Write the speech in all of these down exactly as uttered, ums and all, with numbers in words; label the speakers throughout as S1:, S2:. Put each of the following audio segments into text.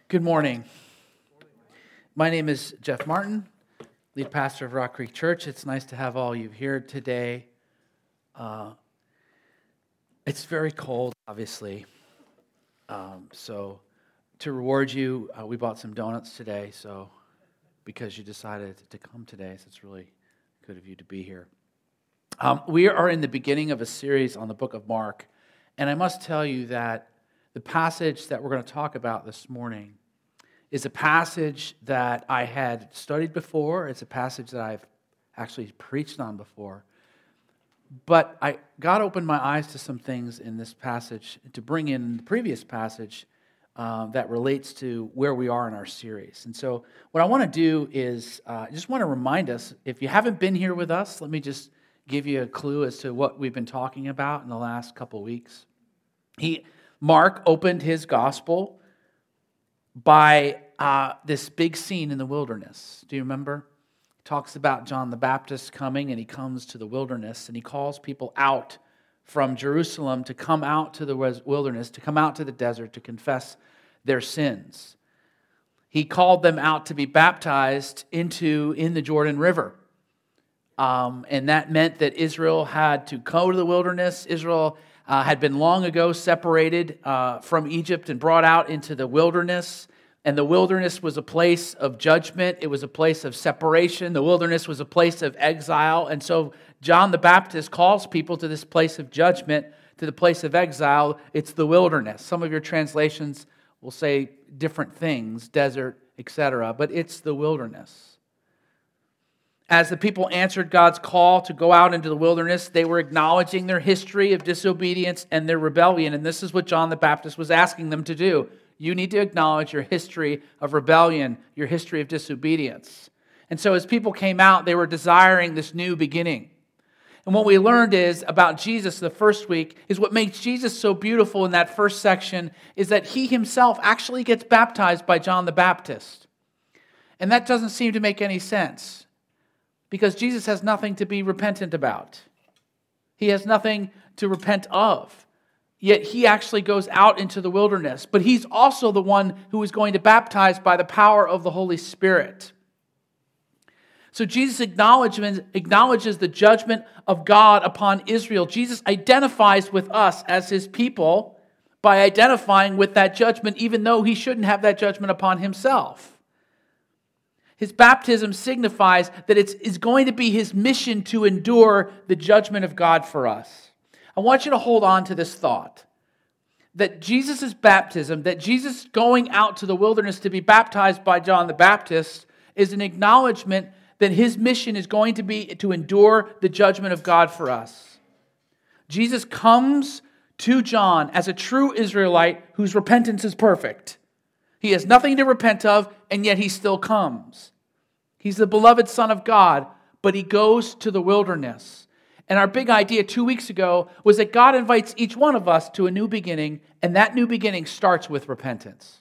S1: Good morning. My name is Jeff Martin, lead pastor of Rock Creek Church. It's nice to have all you here today. Uh, it's very cold, obviously. Um, so to reward you, uh, we bought some donuts today, so because you decided to come today, so it's really good of you to be here. Um, we are in the beginning of a series on the book of Mark, and I must tell you that the passage that we're going to talk about this morning is a passage that I had studied before. It's a passage that I've actually preached on before. But I God opened my eyes to some things in this passage to bring in the previous passage uh, that relates to where we are in our series. And so what I want to do is uh, I just want to remind us, if you haven't been here with us, let me just give you a clue as to what we've been talking about in the last couple weeks. He Mark opened his gospel by uh, this big scene in the wilderness. Do you remember? He talks about John the Baptist coming, and he comes to the wilderness, and he calls people out from Jerusalem to come out to the wilderness, to come out to the desert, to confess their sins. He called them out to be baptized into in the Jordan River. Um, and that meant that Israel had to go to the wilderness. Israel Uh, had been long ago separated uh, from Egypt and brought out into the wilderness. And the wilderness was a place of judgment. It was a place of separation. The wilderness was a place of exile. And so John the Baptist calls people to this place of judgment, to the place of exile. It's the wilderness. Some of your translations will say different things, desert, et cetera. But it's the wilderness. As the people answered God's call to go out into the wilderness, they were acknowledging their history of disobedience and their rebellion. And this is what John the Baptist was asking them to do. You need to acknowledge your history of rebellion, your history of disobedience. And so as people came out, they were desiring this new beginning. And what we learned is about Jesus the first week is what makes Jesus so beautiful in that first section is that he himself actually gets baptized by John the Baptist. And that doesn't seem to make any sense, because Jesus has nothing to be repentant about. He has nothing to repent of. Yet he actually goes out into the wilderness. But he's also the one who is going to baptize by the power of the Holy Spirit. So Jesus acknowledges the judgment of God upon Israel. Jesus identifies with us as his people by identifying with that judgment, even though he shouldn't have that judgment upon himself. His baptism signifies that it's, it's going to be his mission to endure the judgment of God for us. I want you to hold on to this thought, that Jesus' baptism, that Jesus going out to the wilderness to be baptized by John the Baptist, is an acknowledgement that his mission is going to be to endure the judgment of God for us. Jesus comes to John as a true Israelite whose repentance is perfect. He has nothing to repent of, and yet he still comes. He's the beloved Son of God, but he goes to the wilderness. And our big idea two weeks ago was that God invites each one of us to a new beginning, and that new beginning starts with repentance.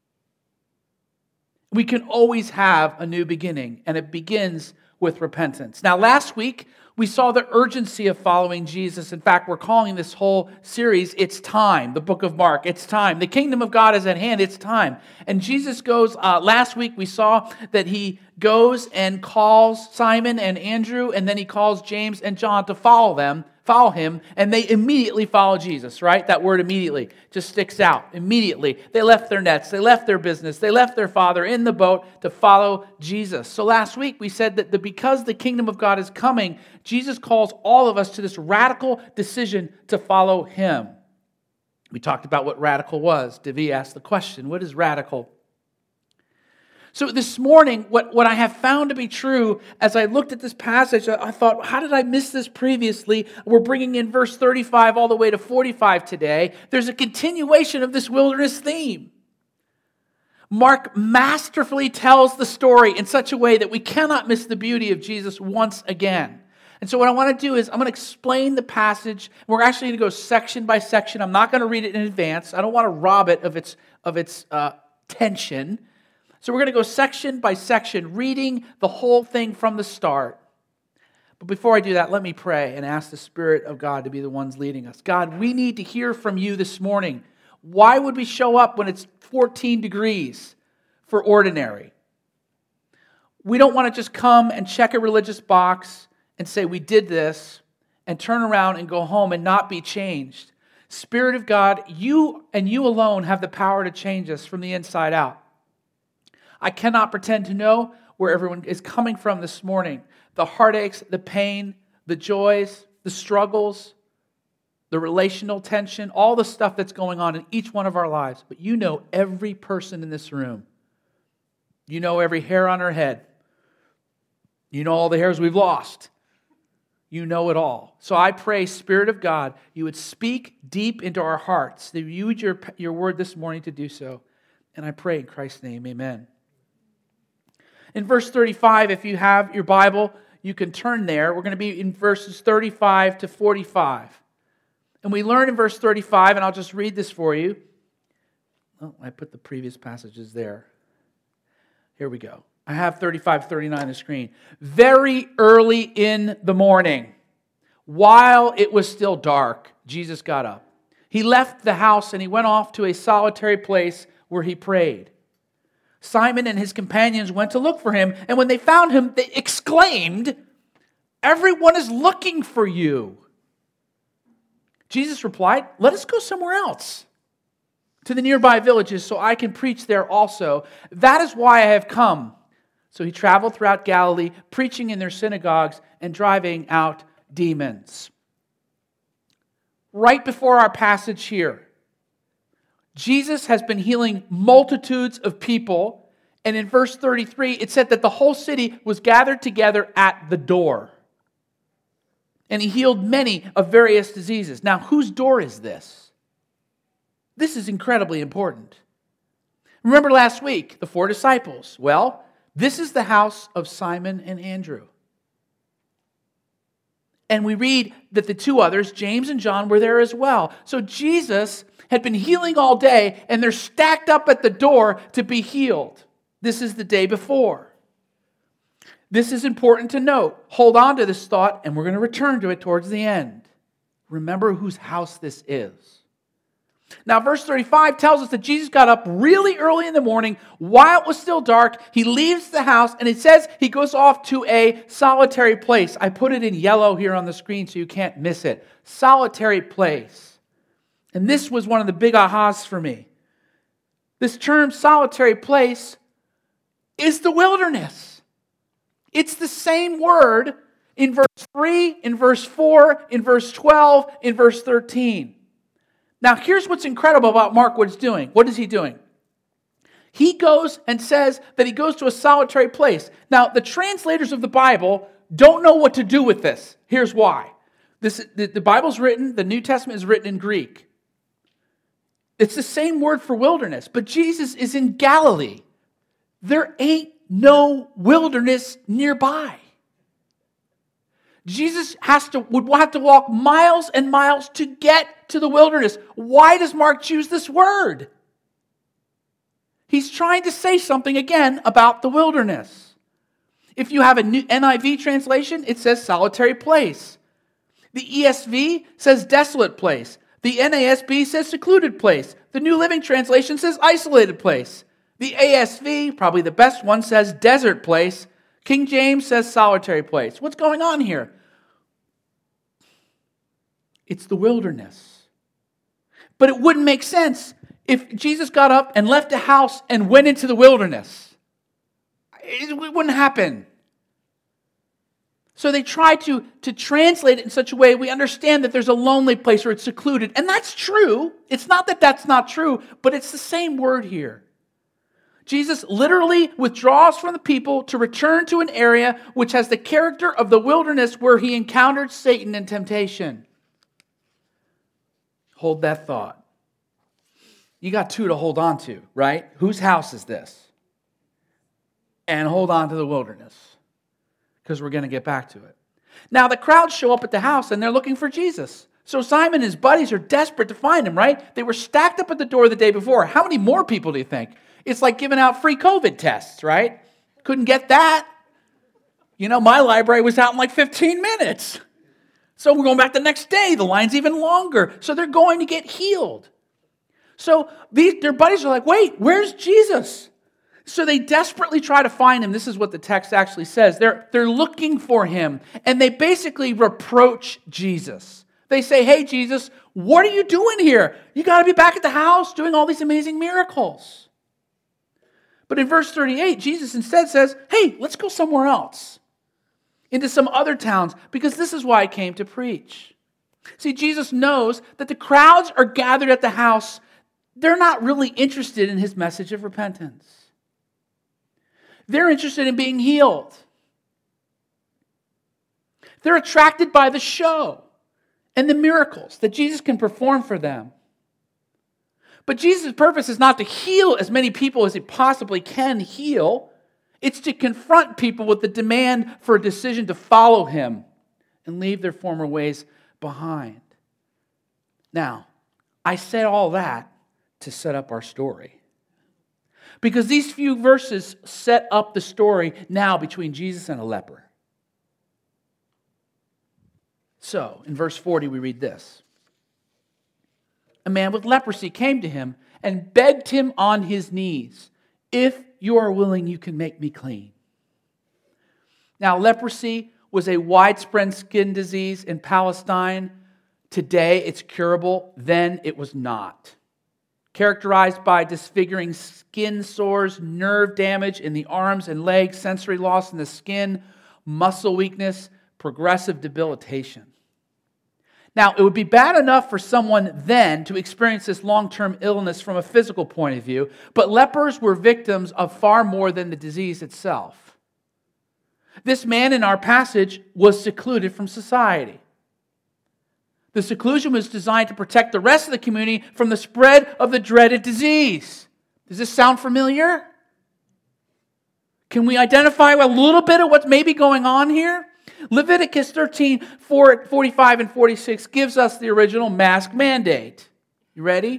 S1: We can always have a new beginning, and it begins with repentance. Now, last week, we saw the urgency of following Jesus. In fact, we're calling this whole series, It's Time, the book of Mark. It's time. The kingdom of God is at hand. It's time. And Jesus goes, uh, last week we saw that he goes and calls Simon and Andrew, and then he calls James and John to follow them, follow him, and they immediately follow Jesus, right? That word immediately just sticks out. Immediately. They left their nets, they left their business, they left their father in the boat to follow Jesus. So last week we said that the, because the kingdom of God is coming, Jesus calls all of us to this radical decision to follow him. We talked about what radical was. Devi asked the question, what is radical? So this morning, what, what I have found to be true, as I looked at this passage, I thought, how did I miss this previously? We're bringing in verse thirty-five all the way to forty-five today. There's a continuation of this wilderness theme. Mark masterfully tells the story in such a way that we cannot miss the beauty of Jesus once again. And so what I want to do is I'm going to explain the passage. We're actually going to go section by section. I'm not going to read it in advance. I don't want to rob it of its, of its uh, tension. So we're going to go section by section, reading the whole thing from the start. But before I do that, let me pray and ask the Spirit of God to be the ones leading us. God, we need to hear from you this morning. Why would we show up when it's fourteen degrees for ordinary? We don't want to just come and check a religious box and say we did this and turn around and go home and not be changed. Spirit of God, you and you alone have the power to change us from the inside out. I cannot pretend to know where everyone is coming from this morning. The heartaches, the pain, the joys, the struggles, the relational tension, all the stuff that's going on in each one of our lives. But you know every person in this room. You know every hair on our head. You know all the hairs we've lost. You know it all. So I pray, Spirit of God, you would speak deep into our hearts. That you use your, your word this morning to do so. And I pray in Christ's name, amen. In verse thirty-five, if you have your Bible, you can turn there. We're going to be in verses thirty-five to forty-five. And we learn in verse thirty-five, and I'll just read this for you. Oh, I put the previous passages there. Here we go. I have thirty-five, thirty-nine on the screen. Very early in the morning, while it was still dark, Jesus got up. He left the house and he went off to a solitary place where he prayed. Simon and his companions went to look for him, and when they found him, they exclaimed, "Everyone is looking for you." Jesus replied, "Let us go somewhere else, to the nearby villages, so I can preach there also. That is why I have come." So he traveled throughout Galilee, preaching in their synagogues and driving out demons. Right before our passage here, Jesus has been healing multitudes of people. And in verse thirty-three, it said that the whole city was gathered together at the door. And he healed many of various diseases. Now, whose door is this? This is incredibly important. Remember last week, the four disciples. Well, this is the house of Simon and Andrew. And we read that the two others, James and John, were there as well. So Jesus had been healing all day, and they're stacked up at the door to be healed. This is the day before. This is important to note. Hold on to this thought, and we're going to return to it towards the end. Remember whose house this is. Now, verse thirty-five tells us that Jesus got up really early in the morning while it was still dark. He leaves the house, and it says he goes off to a solitary place. I put it in yellow here on the screen so you can't miss it. Solitary place. And this was one of the big ahas for me. This term, solitary place, is the wilderness. It's the same word in verse three, in verse four, in verse twelve, in verse thirteen. Now, here's what's incredible about Mark, what he's doing. What is he doing? He goes and says that he goes to a solitary place. Now, the translators of the Bible don't know what to do with this. Here's why. This, the, the Bible's written, the New Testament is written in Greek. It's the same word for wilderness, but Jesus is in Galilee. There ain't no wilderness nearby. Jesus has to would have to walk miles and miles to get to the wilderness. Why does Mark choose this word? He's trying to say something again about the wilderness. If you have a new N I V translation, it says solitary place. The E S V says desolate place. The N A S B says secluded place. The New Living Translation says isolated place. The A S V, probably the best one, says desert place. King James says solitary place. What's going on here? It's the wilderness. But it wouldn't make sense if Jesus got up and left the house and went into the wilderness. It wouldn't happen. So they try to, to translate it in such a way we understand that there's a lonely place where it's secluded. And that's true. It's not that that's not true, but it's the same word here. Jesus literally withdraws from the people to return to an area which has the character of the wilderness where he encountered Satan and temptation. Hold that thought. You got two to hold on to, right? Whose house is this? And hold on to the wilderness, because we're going to get back to it. Now, the crowds show up at the house, and they're looking for Jesus. So Simon and his buddies are desperate to find him, right? They were stacked up at the door the day before. How many more people do you think? It's like giving out free COVID tests, right? Couldn't get that. You know, my library was out in like fifteen minutes. So we're going back the next day. The line's even longer. So they're going to get healed. So these, their buddies are like, wait, where's Jesus? So they desperately try to find him. This is what the text actually says. They're, they're looking for him, and they basically reproach Jesus. They say, hey, Jesus, what are you doing here? You got to be back at the house doing all these amazing miracles. But in verse thirty-eight, Jesus instead says, hey, let's go somewhere else, into some other towns, because this is why I came to preach. See, Jesus knows that the crowds are gathered at the house. They're not really interested in his message of repentance. They're interested in being healed. They're attracted by the show and the miracles that Jesus can perform for them. But Jesus' purpose is not to heal as many people as he possibly can heal. It's to confront people with the demand for a decision to follow him and leave their former ways behind. Now, I said all that to set up our story. Because these few verses set up the story now between Jesus and a leper. So, in verse forty, we read this. A man with leprosy came to him and begged him on his knees, if you are willing, you can make me clean. Now, leprosy was a widespread skin disease in Palestine. Today, it's curable. Then, it was not. Characterized by disfiguring skin sores, nerve damage in the arms and legs, sensory loss in the skin, muscle weakness, progressive debilitation. Now, it would be bad enough for someone then to experience this long-term illness from a physical point of view, but lepers were victims of far more than the disease itself. This man in our passage was secluded from society. The seclusion was designed to protect the rest of the community from the spread of the dreaded disease. Does this sound familiar? Can we identify a little bit of what's maybe going on here? Leviticus thirteen, forty-five and forty-six gives us the original mask mandate. You ready?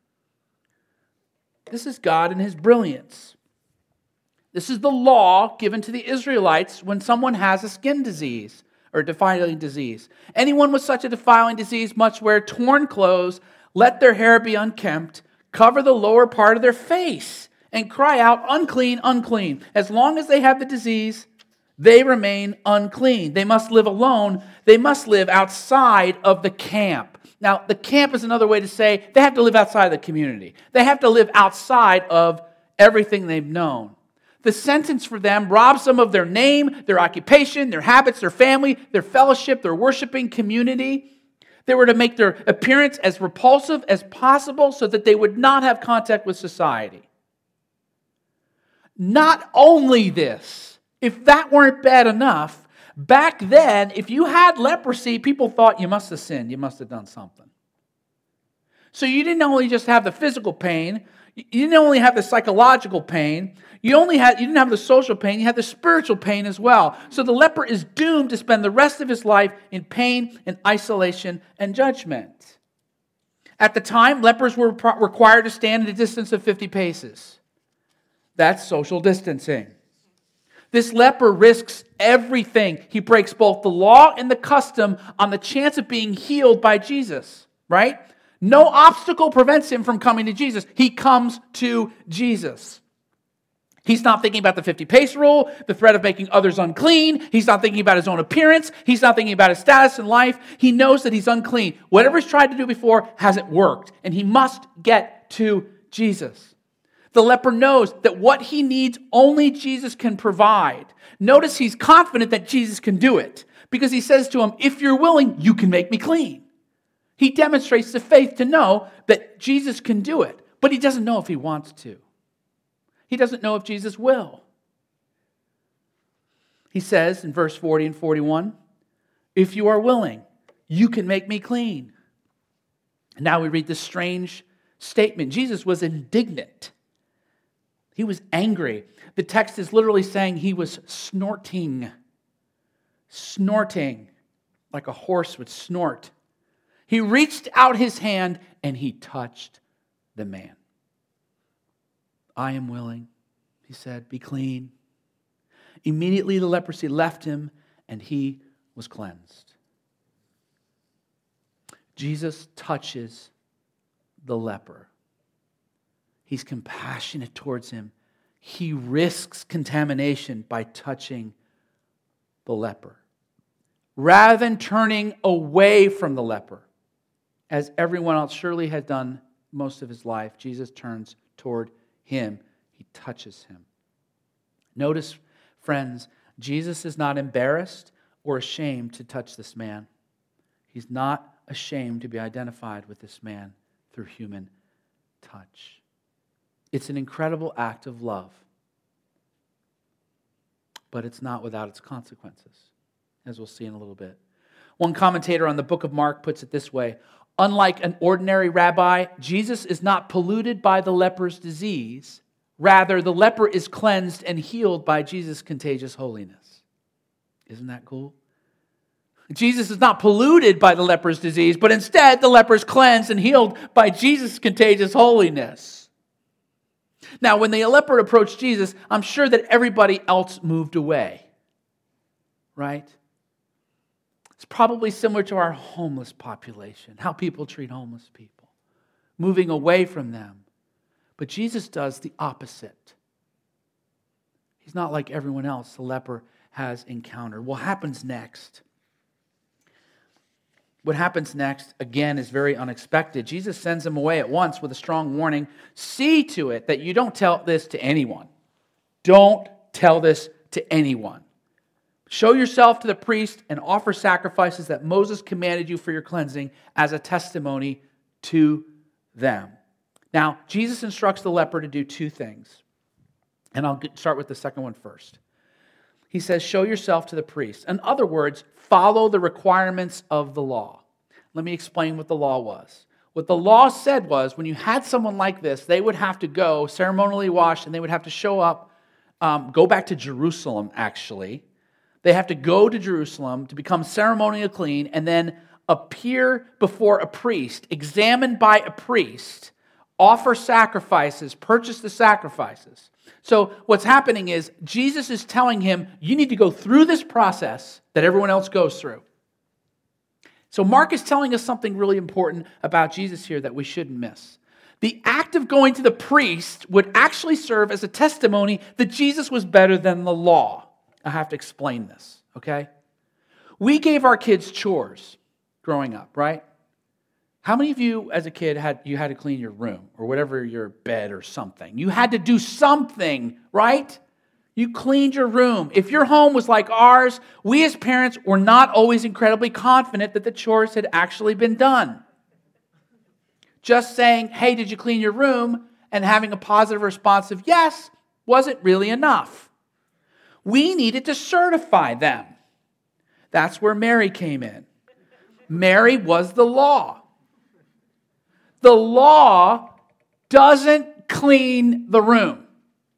S1: This is God in his brilliance. This is the law given to the Israelites when someone has a skin disease or defiling disease. Anyone with such a defiling disease must wear torn clothes, let their hair be unkempt, cover the lower part of their face, and cry out, unclean, unclean. As long as they have the disease, they remain unclean. They must live alone. They must live outside of the camp. Now, the camp is another way to say they have to live outside of the community. They have to live outside of everything they've known. The sentence for them robs them of their name, their occupation, their habits, their family, their fellowship, their worshiping community. They were to make their appearance as repulsive as possible so that they would not have contact with society. Not only this, if that weren't bad enough, back then, if you had leprosy, people thought you must have sinned, you must have done something. So you didn't only just have the physical pain, you didn't only have the psychological pain, you only had you didn't have the social pain, you had the spiritual pain as well. So the leper is doomed to spend the rest of his life in pain and isolation and judgment. At the time, lepers were pro- required to stand at a distance of fifty paces. That's social distancing. This leper risks everything. He breaks both the law and the custom on the chance of being healed by Jesus, right? No obstacle prevents him from coming to Jesus. He comes to Jesus. He's not thinking about the fifty-pace rule, the threat of making others unclean. He's not thinking about his own appearance. He's not thinking about his status in life. He knows that he's unclean. Whatever he's tried to do before hasn't worked, and he must get to Jesus. The leper knows that what he needs, only Jesus can provide. Notice he's confident that Jesus can do it, because he says to him, if you're willing, you can make me clean. He demonstrates the faith to know that Jesus can do it, but he doesn't know if he wants to. He doesn't know if Jesus will. He says in verse forty and forty-one, if you are willing, you can make me clean. And now we read this strange statement. Jesus was indignant. He was angry. The text is literally saying he was snorting. Snorting, like a horse would snort. He reached out his hand and he touched the man. I am willing, he said, be clean. Immediately the leprosy left him and he was cleansed. Jesus touches the leper. He's compassionate towards him. He risks contamination by touching the leper. Rather than turning away from the leper, as everyone else surely had done most of his life, Jesus turns toward him. He touches him. Notice, friends, Jesus is not embarrassed or ashamed to touch this man. He's not ashamed to be identified with this man through human touch. It's an incredible act of love, but it's not without its consequences, as we'll see in a little bit. One commentator on the book of Mark puts it this way: unlike an ordinary rabbi, Jesus is not polluted by the leper's disease. Rather, the leper is cleansed and healed by Jesus' contagious holiness. Isn't that cool? Jesus is not polluted by the leper's disease, but instead the leper is cleansed and healed by Jesus' contagious holiness. Now, when the leper approached Jesus, I'm sure that everybody else moved away, right? It's probably similar to our homeless population, how people treat homeless people, moving away from them. But Jesus does the opposite. He's not like everyone else the leper has encountered. What happens next? What happens next, again, is very unexpected. Jesus sends him away at once with a strong warning. See to it that you don't tell this to anyone. Don't tell this to anyone. Show yourself to the priest and offer sacrifices that Moses commanded you for your cleansing as a testimony to them. Now, Jesus instructs the leper to do two things. And I'll start with the second one first. He says, show yourself to the priest. In other words, follow the requirements of the law. Let me explain what the law was. What the law said was, when you had someone like this, they would have to go ceremonially washed, and they would have to show up, um, go back to Jerusalem, actually. They have to go to Jerusalem to become ceremonially clean, and then appear before a priest, examined by a priest, offer sacrifices, purchase the sacrifices. So what's happening is Jesus is telling him, you need to go through this process that everyone else goes through. So Mark is telling us something really important about Jesus here that we shouldn't miss. The act of going to the priest would actually serve as a testimony that Jesus was better than the law. I have to explain this, okay? We gave our kids chores growing up, right? How many of you as a kid had you had to clean your room or whatever, your bed or something? You had to do something, right? You cleaned your room. If your home was like ours, we as parents were not always incredibly confident that the chores had actually been done. Just saying, hey, did you clean your room? And having a positive response of yes wasn't really enough. We needed to certify them. That's where Mary came in. Mary was the law. The law doesn't clean the room.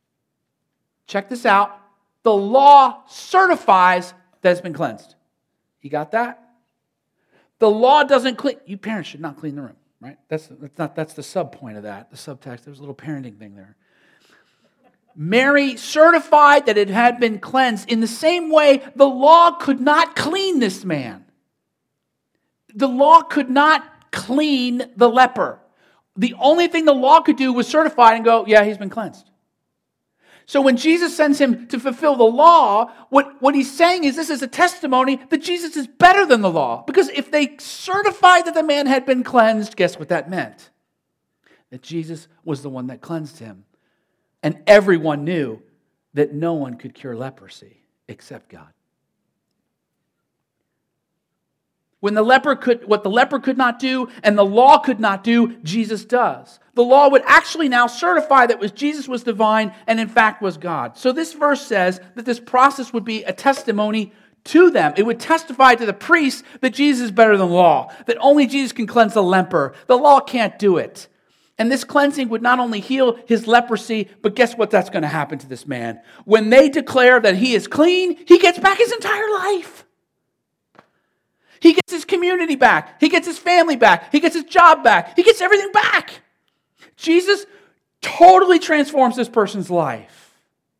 S1: Check this out. The law certifies that it's been cleansed. You got that? The law doesn't clean. You parents should not clean the room, right? That's, that's not that's the sub point of that. The subtext. There's a little parenting thing there. Mary certified that it had been cleansed. In the same way, the law could not clean this man. The law could not clean the leper. The only thing the law could do was certify and go, yeah, he's been cleansed. So when Jesus sends him to fulfill the law, what, what he's saying is this is a testimony that Jesus is better than the law. Because if they certified that the man had been cleansed, guess what that meant? That Jesus was the one that cleansed him. And everyone knew that no one could cure leprosy except God. When the leper could, what the leper could not do and the law could not do, Jesus does. The law would actually now certify that was Jesus was divine and in fact was God. So this verse says that this process would be a testimony to them. It would testify to the priests that Jesus is better than law, that only Jesus can cleanse the leper. The law can't do it. And this cleansing would not only heal his leprosy, but guess what that's going to happen to this man? When they declare that he is clean, he gets back his entire life. He gets his community back. He gets his family back. He gets his job back. He gets everything back. Jesus totally transforms this person's life.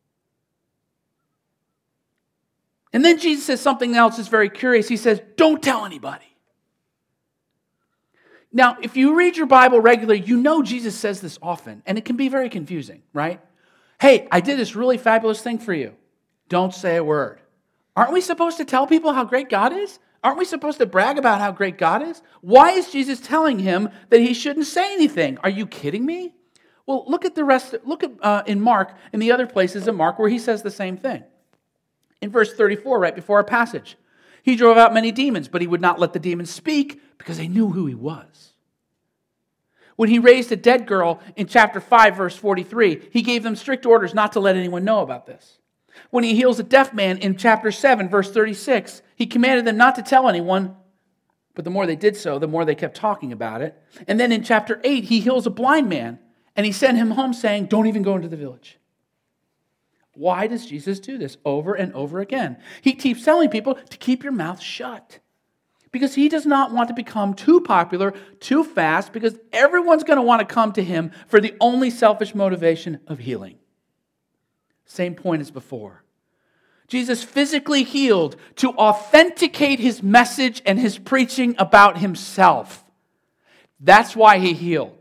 S1: And then Jesus says something else that's very curious. He says, don't tell anybody. Now, if you read your Bible regularly, you know Jesus says this often, and it can be very confusing, right? Hey, I did this really fabulous thing for you. Don't say a word. Aren't we supposed to tell people how great God is? Aren't we supposed to brag about how great God is? Why is Jesus telling him that he shouldn't say anything? Are you kidding me? Well, look at the rest. Look at uh, in Mark and the other places in Mark where he says the same thing. In verse thirty-four, right before our passage, he drove out many demons, but he would not let the demons speak because they knew who he was. When he raised a dead girl in chapter five, verse forty-three, he gave them strict orders not to let anyone know about this. When he heals a deaf man in chapter seven, verse thirty-six, he commanded them not to tell anyone, but the more they did so, the more they kept talking about it. And then in chapter eight, he heals a blind man, and he sent him home saying, don't even go into the village. Why does Jesus do this over and over again? He keeps telling people to keep your mouth shut. Because he does not want to become too popular too fast, because everyone's going to want to come to him for the only selfish motivation of healing. Same point as before. Jesus physically healed to authenticate his message and his preaching about himself. That's why he healed.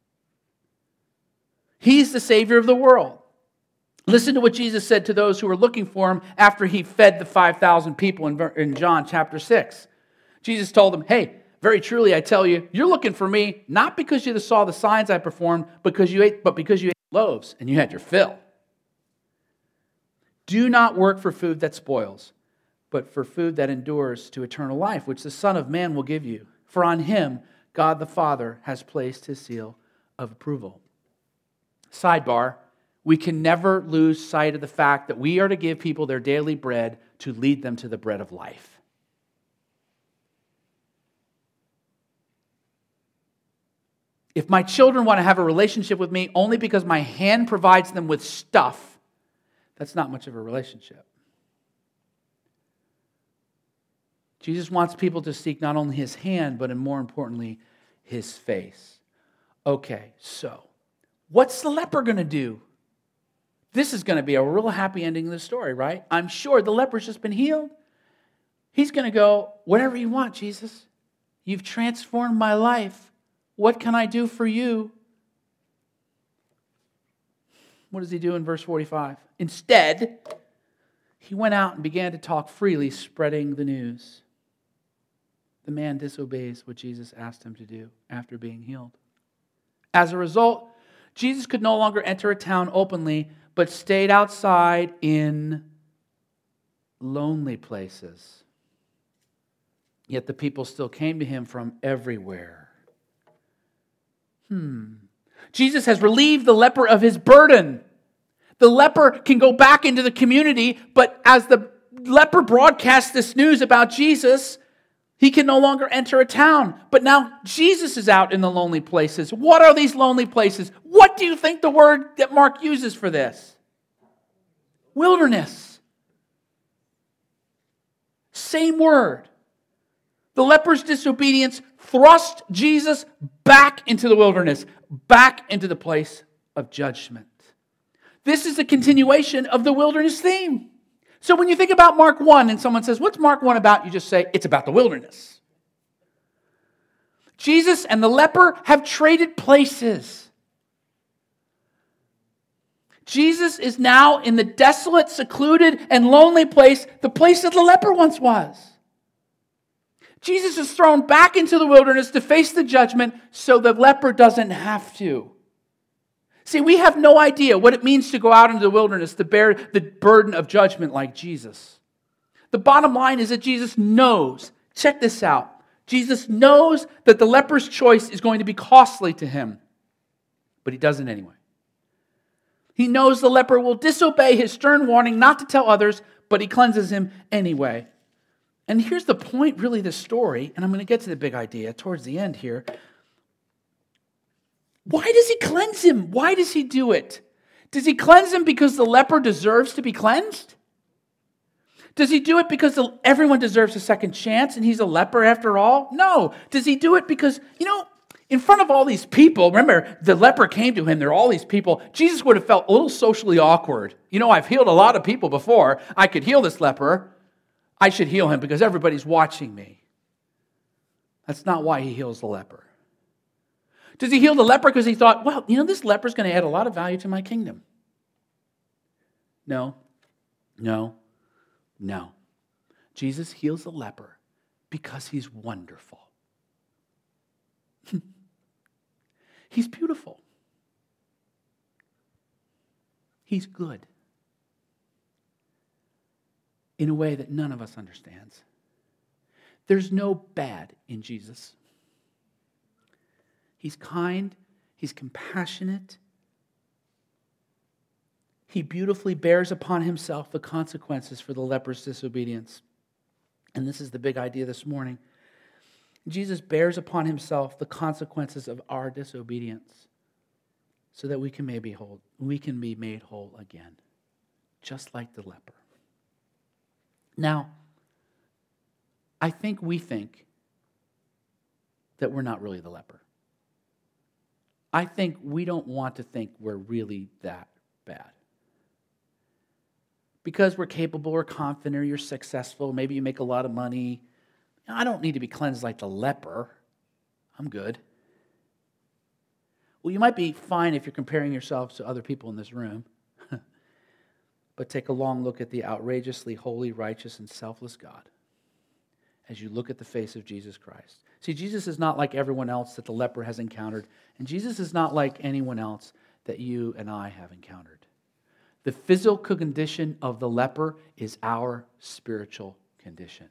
S1: He's the Savior of the world. Listen to what Jesus said to those who were looking for him after he fed the five thousand people in John chapter six. Jesus told them, hey, very truly I tell you, you're looking for me not because you saw the signs I performed, because you ate, but because you ate loaves and you had your fill. Do not work for food that spoils, but for food that endures to eternal life, which the Son of Man will give you. For on him God the Father has placed his seal of approval. Sidebar, we can never lose sight of the fact that we are to give people their daily bread to lead them to the bread of life. If my children want to have a relationship with me only because my hand provides them with stuff, that's not much of a relationship. Jesus wants people to seek not only his hand, but more importantly, his face. Okay, so what's the leper going to do? This is going to be a real happy ending of the story, right? I'm sure the leper's just been healed. He's going to go, whatever you want, Jesus. You've transformed my life. What can I do for you? What does he do in verse forty-five? Instead, he went out and began to talk freely, spreading the news. The man disobeys what Jesus asked him to do after being healed. As a result, Jesus could no longer enter a town openly, but stayed outside in lonely places. Yet the people still came to him from everywhere. Hmm. Jesus has relieved the leper of his burden. The leper can go back into the community, but as the leper broadcasts this news about Jesus, he can no longer enter a town. But now Jesus is out in the lonely places. What are these lonely places? What do you think the word that Mark uses for this? Wilderness. Same word. The leper's disobedience thrust Jesus back into the wilderness, back into the place of judgment. This is a continuation of the wilderness theme. So when you think about Mark one and someone says, what's Mark one about? You just say, it's about the wilderness. Jesus and the leper have traded places. Jesus is now in the desolate, secluded, and lonely place, the place that the leper once was. Jesus is thrown back into the wilderness to face the judgment so the leper doesn't have to. See, we have no idea what it means to go out into the wilderness to bear the burden of judgment like Jesus. The bottom line is that Jesus knows, check this out, Jesus knows that the leper's choice is going to be costly to him, but he does it anyway. He knows the leper will disobey his stern warning not to tell others, but he cleanses him anyway. And here's the point, really, the story, and I'm going to get to the big idea towards the end here. Why does he cleanse him? Why does he do it? Does he cleanse him because the leper deserves to be cleansed? Does he do it because everyone deserves a second chance and he's a leper after all? No. Does he do it because, you know, in front of all these people, remember, the leper came to him, there are all these people. Jesus would have felt a little socially awkward. You know, I've healed a lot of people before. I could heal this leper. I should heal him because everybody's watching me. That's not why he heals the leper. Does he heal the leper because he thought, well, you know, this leper is going to add a lot of value to my kingdom? No, no, no. Jesus heals the leper because he's wonderful. He's beautiful. He's good in a way that none of us understands. There's no bad in Jesus. He's kind. He's compassionate. He beautifully bears upon himself the consequences for the leper's disobedience. And this is the big idea this morning. Jesus bears upon himself the consequences of our disobedience so that we can maybe whole, we can be made whole again, just like the leper. Now, I think we think that we're not really the leper. I think we don't want to think we're really that bad. Because we're capable or confident or you're successful, maybe you make a lot of money. I don't need to be cleansed like the leper. I'm good. Well, you might be fine if you're comparing yourselves to other people in this room. But take a long look at the outrageously holy, righteous, and selfless God as you look at the face of Jesus Christ. See, Jesus is not like everyone else that the leper has encountered, and Jesus is not like anyone else that you and I have encountered. The physical condition of the leper is our spiritual condition.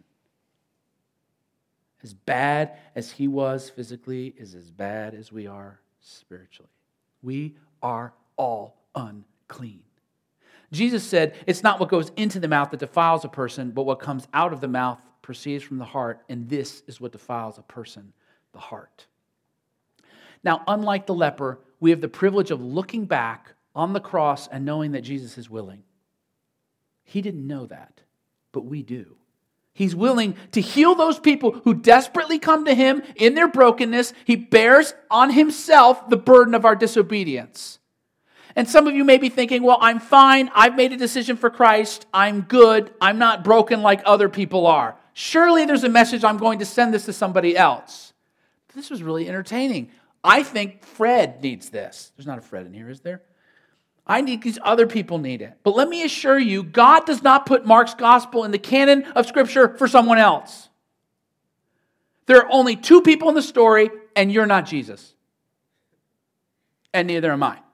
S1: As bad as he was physically is as bad as we are spiritually. We are all unclean. Jesus said, it's not what goes into the mouth that defiles a person, but what comes out of the mouth proceeds from the heart, and this is what defiles a person, the heart. Now, unlike the leper, we have the privilege of looking back on the cross and knowing that Jesus is willing. He didn't know that, but we do. He's willing to heal those people who desperately come to him in their brokenness. He bears on himself the burden of our disobedience. And some of you may be thinking, well, I'm fine. I've made a decision for Christ. I'm good. I'm not broken like other people are. Surely there's a message I'm going to send this to somebody else. This was really entertaining. I think Fred needs this. There's not a Fred in here, is there? I need these other people need it. But let me assure you, God does not put Mark's gospel in the canon of Scripture for someone else. There are only two people in the story, and you're not Jesus. And neither am I.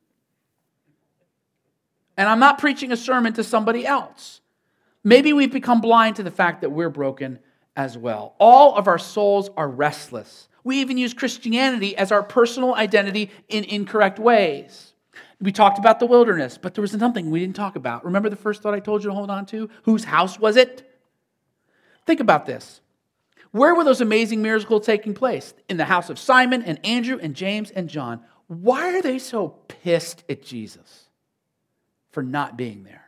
S1: And I'm not preaching a sermon to somebody else. Maybe we've become blind to the fact that we're broken as well. All of our souls are restless. We even use Christianity as our personal identity in incorrect ways. We talked about the wilderness, but there was something we didn't talk about. Remember the first thought I told you to hold on to? Whose house was it? Think about this. Where were those amazing miracles taking place? In the house of Simon and Andrew and James and John. Why are they so pissed at Jesus for not being there?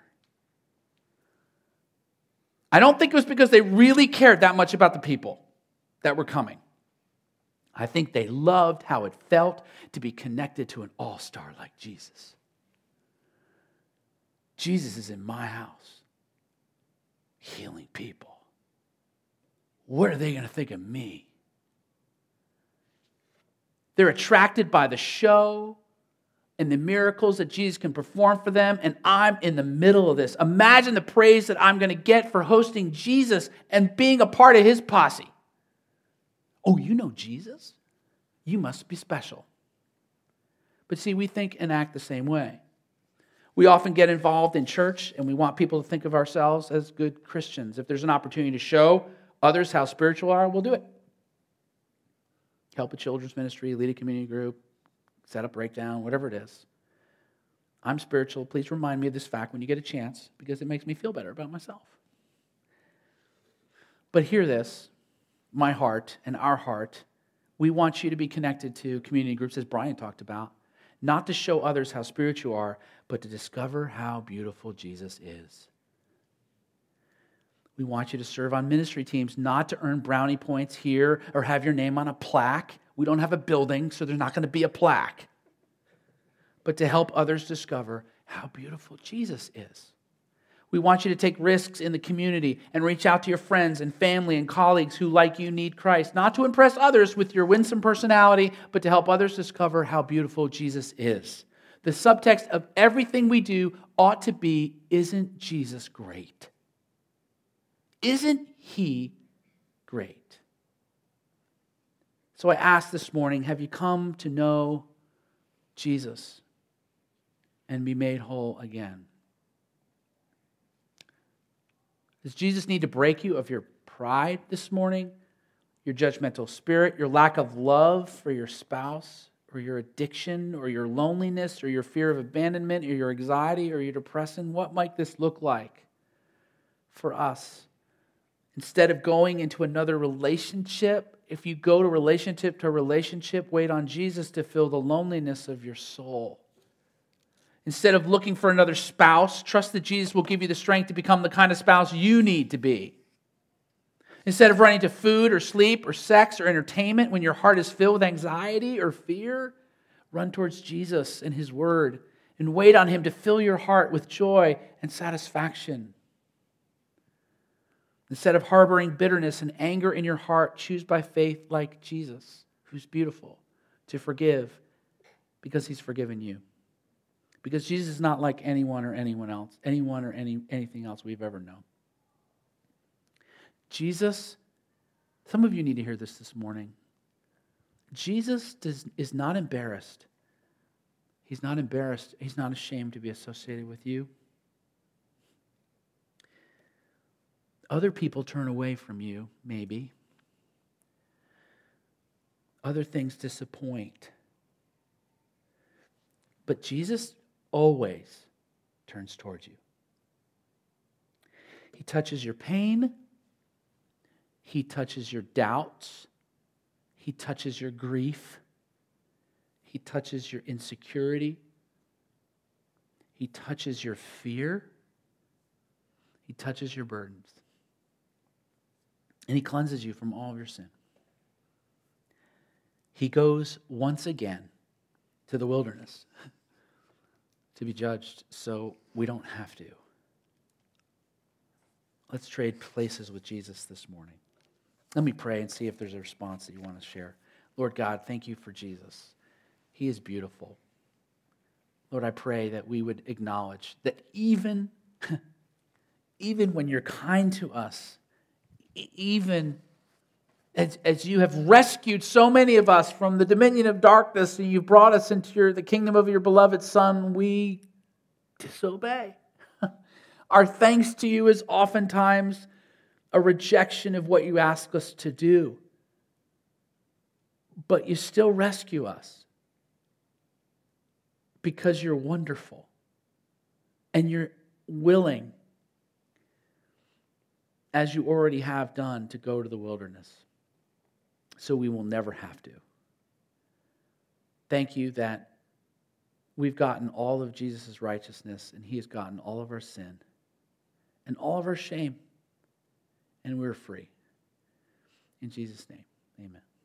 S1: I don't think it was because they really cared that much about the people that were coming. I think they loved how it felt to be connected to an all-star like Jesus. Jesus is in my house, healing people. What are they going to think of me? They're attracted by the show and the miracles that Jesus can perform for them, and I'm in the middle of this. Imagine the praise that I'm going to get for hosting Jesus and being a part of his posse. Oh, you know Jesus? You must be special. But see, we think and act the same way. We often get involved in church and we want people to think of ourselves as good Christians. If there's an opportunity to show others how spiritual we are, we'll do it. Help a children's ministry, lead a community group, set up breakdown, whatever it is. I'm spiritual. Please remind me of this fact when you get a chance because it makes me feel better about myself. But hear this. My heart and our heart, we want you to be connected to community groups, as Brian talked about, not to show others how spiritual you are, but to discover how beautiful Jesus is. We want you to serve on ministry teams, not to earn brownie points here or have your name on a plaque. We don't have a building, so there's not going to be a plaque. But to help others discover how beautiful Jesus is. We We want you to take risks in the community and reach out to your friends and family and colleagues who, like you, need Christ. Not to impress others with your winsome personality, but to help others discover how beautiful Jesus is. The subtext of everything we do ought to be, isn't Jesus great? Isn't He great? So I ask this morning, have you come to know Jesus and be made whole again? Does Jesus need to break you of your pride this morning, your judgmental spirit, your lack of love for your spouse, or your addiction, or your loneliness, or your fear of abandonment, or your anxiety, or your depression? What might this look like for us? Instead of going into another relationship, if you go to relationship to relationship, wait on Jesus to fill the loneliness of your soul. Instead of looking for another spouse, trust that Jesus will give you the strength to become the kind of spouse you need to be. Instead of running to food or sleep or sex or entertainment when your heart is filled with anxiety or fear, run towards Jesus and His Word and wait on Him to fill your heart with joy and satisfaction. Instead of harboring bitterness and anger in your heart, choose by faith like Jesus, who's beautiful, to forgive because He's forgiven you. Because Jesus is not like anyone or anyone else, anyone or any anything else we've ever known. Jesus, some of you need to hear this this morning. Jesus does, is not embarrassed. He's not embarrassed. He's not ashamed to be associated with you. Other people turn away from you, maybe. Other things disappoint. But Jesus always turns towards you. He touches your pain. He touches your doubts. He touches your grief. He touches your insecurity. He touches your fear. He touches your burdens. And He cleanses you from all of your sin. He goes once again to the wilderness to be judged, so we don't have to. Let's trade places with Jesus this morning. Let me pray and see if there's a response that you want to share. Lord God, thank you for Jesus. He is beautiful. Lord, I pray that we would acknowledge that even, even when you're kind to us, even as, as you have rescued so many of us from the dominion of darkness and you've brought us into your, the kingdom of your beloved Son, we disobey. Our thanks to you is oftentimes a rejection of what you ask us to do. But you still rescue us because you're wonderful and you're willing, as you already have done, to go to the wilderness. So we will never have to. Thank you that we've gotten all of Jesus' righteousness and He has gotten all of our sin and all of our shame, and we're free. In Jesus' name, amen.